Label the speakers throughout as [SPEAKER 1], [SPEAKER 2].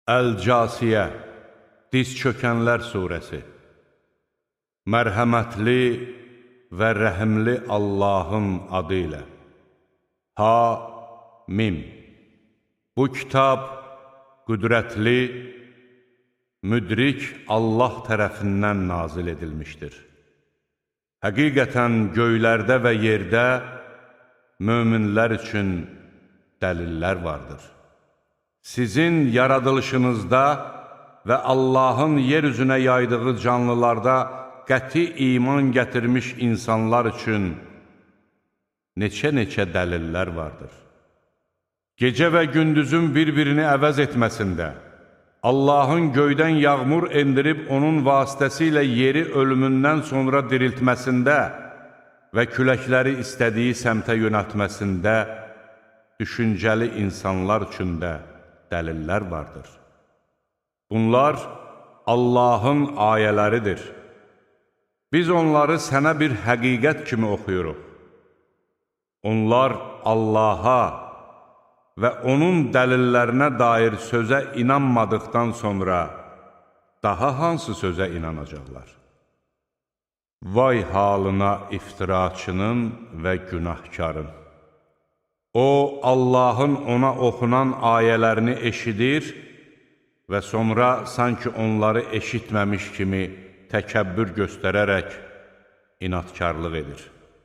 [SPEAKER 1] Əl-Casiyə, Diz çökənlər surəsi. Mərhəmətli və rəhimli Allahın adı ilə. Ha-Mim. Bu kitab qüdrətli, müdrik Allah tərəfindən nazil edilmişdir. Həqiqətən göylərdə və yerdə möminlər üçün dəlillər vardır. Sizin yaradılışınızda və Allahın yer üzünə yaydığı canlılarda qəti iman gətirmiş insanlar üçün neçə-neçə dəlillər vardır. Gecə və gündüzün bir-birini əvəz etməsində, Allahın göydən yağmur endirib onun vasitəsilə yeri ölümündən sonra diriltməsində və küləkləri istədiyi səmtə yönəltməsində düşüncəli insanlar üçün də dəlillər vardır. Bunlar Allahın ayələridir. Biz onları sənə bir həqiqət kimi oxuyuruq. Onlar Allaha və onun dəlillərinə dair sözə inanmadıqdan sonra daha hansı sözə inanacaqlar? Vay halına iftiraçının və günahkarın! O, Allahın ona oxunan ayələrini eşidir və sonra sanki onları eşitməmiş kimi təkəbbür göstərərək inatkarlıq edir.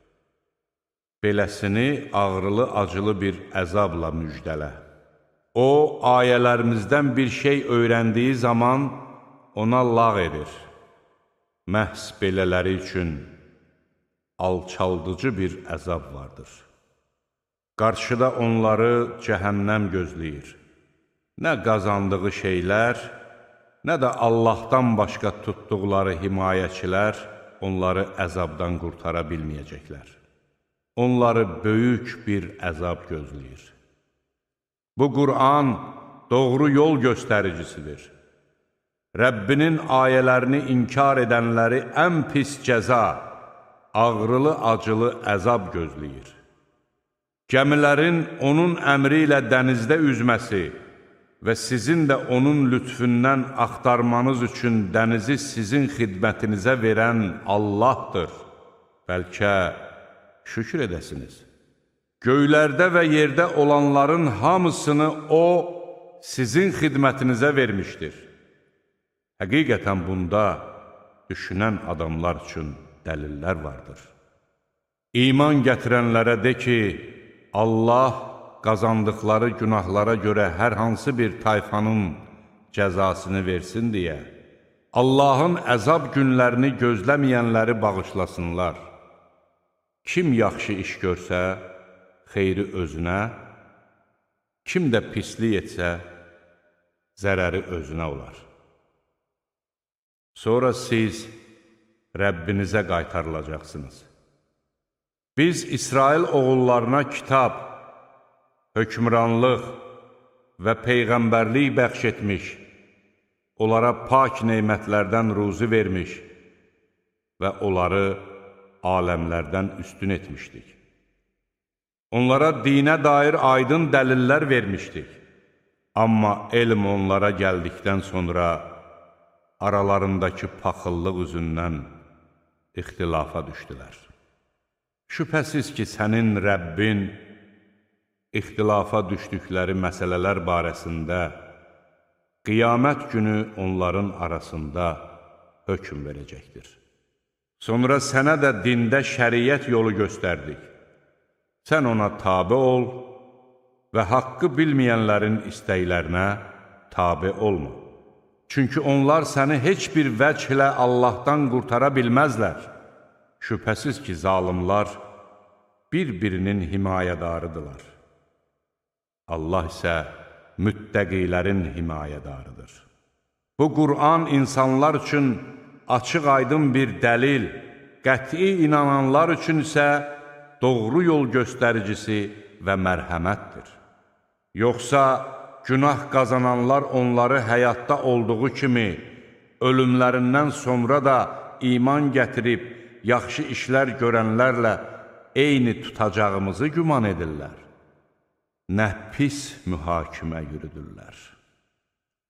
[SPEAKER 1] Beləsini ağrılı-acılı bir əzabla müjdələ. O, ayələrimizdən bir şey öyrəndiyi zaman ona lağ edir. Məhz belələri üçün alçaldıcı bir əzab vardır. Qarşıda onları cəhənnəm gözləyir. Nə qazandığı şeylər, nə də Allahdan başqa tutduqları himayəçilər onları əzabdan qurtara bilməyəcəklər. Onları böyük bir əzab gözləyir. Bu Qur'an doğru yol göstəricisidir. Rəbbinin ayələrini inkar edənləri ən pis cəza, ağrılı-acılı əzab gözləyir. Gəmilərin onun əmri ilə dənizdə üzməsi və sizin də onun lütfündən axtarmanız üçün dənizi sizin xidmətinizə verən Allahdır. Bəlkə şükür edəsiniz. Göylərdə və yerdə olanların hamısını O, sizin xidmətinizə vermişdir. Həqiqətən bunda düşünən adamlar üçün dəlillər vardır. İman gətirənlərə de ki, Allah qazandıqları günahlara görə hər hansı bir tayfanın cəzasını versin deyə, Allahın əzab günlərini gözləməyənləri bağışlasınlar. Kim yaxşı iş görsə, xeyri özünə, kim də pislik etsə, zərəri özünə olar. Sonra siz Rəbbinizə qaytarılacaqsınız. Biz İsrail oğullarına kitab, hökmranlıq və peyğəmbərlik bəxş etmiş, onlara pak neymətlərdən ruzi vermiş və onları aləmlərdən üstün etmişdik. Onlara dinə dair aydın dəlillər vermişdik. Amma elm onlara gəldikdən sonra aralarındakı paxıllıq üzündən ixtilafa düşdülər. Şübhəsiz ki, sənin Rəbbin ixtilafa düşdükləri məsələlər barəsində qiyamət günü onların arasında hökm verəcəkdir. Sonra sənə də dində şəriət yolu göstərdik. Sən ona tabe ol və haqqı bilməyənlərin istəklərinə tabe olma. Çünki onlar səni heç bir vəclə Allahdan qurtara bilməzlər. Şübhəsiz ki, zalimlar bir-birinin himayədarıdırlar. Allah isə müttəqilərin himayədarıdır. Bu Qur'an insanlar üçün açıq-aydın bir dəlil, qəti inananlar üçün isə doğru yol göstəricisi və mərhəmətdir. Yoxsa günah qazananlar onları həyatda olduğu kimi, ölümlərindən sonra da iman gətirib, yaxşı işlər görənlərlə eyni tutacağımızı güman edirlər. Nə pis mühakimə yürüdürlər.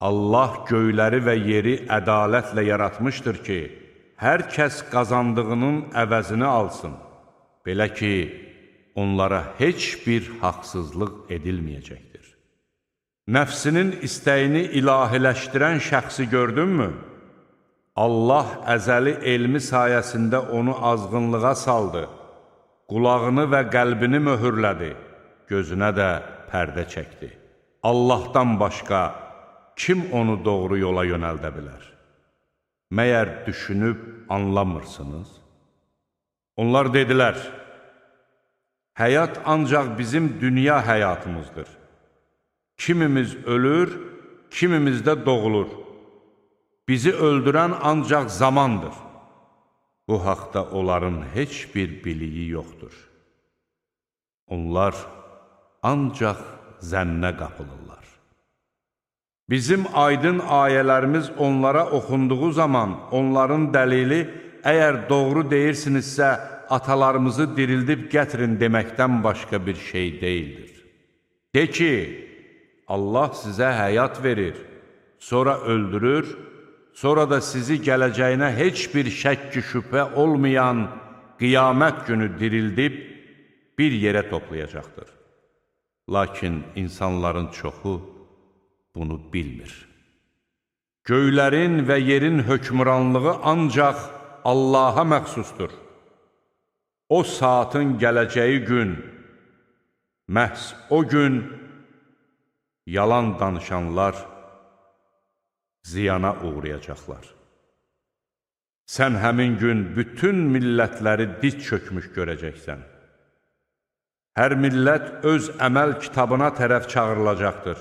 [SPEAKER 1] Allah göyləri və yeri ədalətlə yaratmışdır ki, hər kəs qazandığının əvəzini alsın. Belə ki, onlara heç bir haqsızlıq edilməyəcəkdir. Nəfsinin istəyini ilahiləşdirən şəxsi gördünmü? Allah əzəli elmi sayəsində onu azğınlığa saldı, qulağını və qəlbini möhürlədi, gözünə də pərdə çəkdi. Allahdan başqa kim onu doğru yola yönəldə bilər? Məyər düşünüb anlamırsınız? Onlar dedilər, həyat ancaq bizim dünya həyatımızdır. Kimimiz ölür, kimimiz də doğulur. Bizi öldürən ancaq zamandır. Bu haqda onların heç bir biliyi yoxdur. Onlar ancaq zənnə qapılırlar. Bizim aydın ayələrimiz onlara oxunduğu zaman onların dəlili, əgər doğru deyirsinizsə, atalarımızı dirildib gətirin deməkdən başqa bir şey deyildir. De ki, Allah sizə həyat verir, sonra öldürür, sonra da sizi gələcəyinə heç bir şəkki şübhə olmayan qiyamət günü dirildib bir yerə toplayacaqdır. Lakin insanların çoxu bunu bilmir. Göylərin və yerin hökmranlığı ancaq Allaha məxsusdur. O saatın gələcəyi gün, məhz o gün yalan danışanlar ziyana uğrayacaqlar. Sən həmin gün bütün millətləri diz çökmüş görəcəksən. Hər millət öz əməl kitabına tərəf çağırılacaqdır.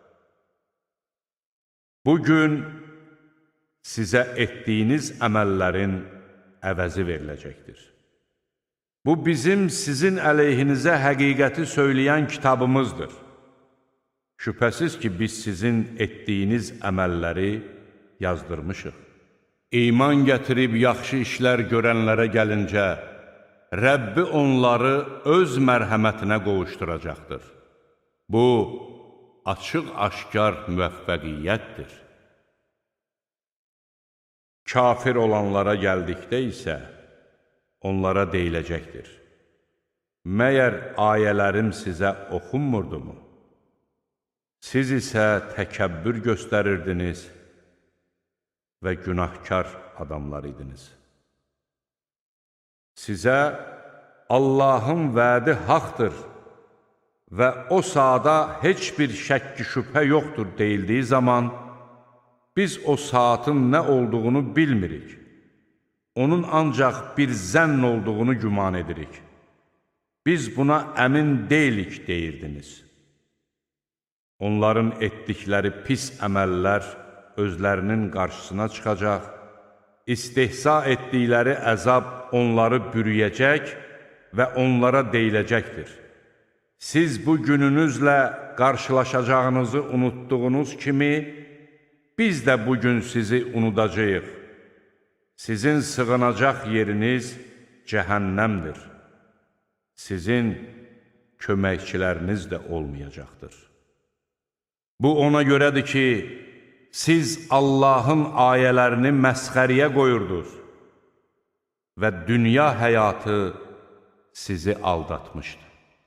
[SPEAKER 1] Bugün sizə etdiyiniz əməllərin əvəzi veriləcəkdir. Bu bizim sizin əleyhinizə həqiqəti söyləyən kitabımızdır. Şübhəsiz ki, biz sizin etdiyiniz əməlləri yazdırmışıq. İman gətirib yaxşı işlər görənlərə gəlincə, Rəbbi onları öz mərhəmətinə qovuşduracaqdır. Bu, açıq-aşkar müvəffəqiyyətdir. Kafir olanlara gəldikdə isə, onlara deyiləcəkdir. Məyər ayələrim sizə oxunmurdumu? Siz isə təkəbbür göstərirdiniz və günahkar adamlar idiniz. Sizə Allahın vədi haqdır və o saata heç bir şəkki şübhə yoxdur deyildiyi zaman, biz o saatın nə olduğunu bilmirik. Onun ancaq bir zənn olduğunu güman edirik. Biz buna əmin deyilik deyirdiniz. Onların etdikləri pis əməllər özlərinin qarşısına çıxacaq, istehza etdikləri əzab onları bürüyəcək və onlara deyiləcəkdir. Siz bu gününüzlə qarşılaşacağınızı unutduğunuz kimi, biz də bugün sizi unudacağıq. Sizin sığınacaq yeriniz cəhənnəmdir. Sizin köməkçiləriniz də olmayacaqdır. Bu ona görədir ki, siz Allahın ayələrini məsxəriyə qoyurdunuz və dünya həyatı sizi aldatmışdı.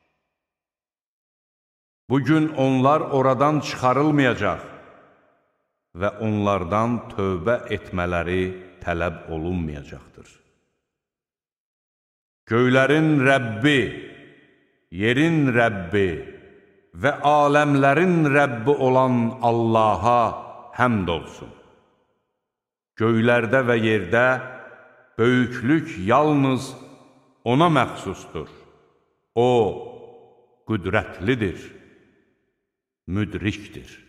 [SPEAKER 1] Bugün onlar oradan çıxarılmayacaq və onlardan tövbə etmələri tələb olunmayacaqdır. Göylərin Rəbbi, yerin Rəbbi və aləmlərin Rəbbi olan Allaha həmd olsun. Göylərdə və yerdə böyüklük yalnız ona məxsusdur. O, qüdrətlidir, müdrikdir.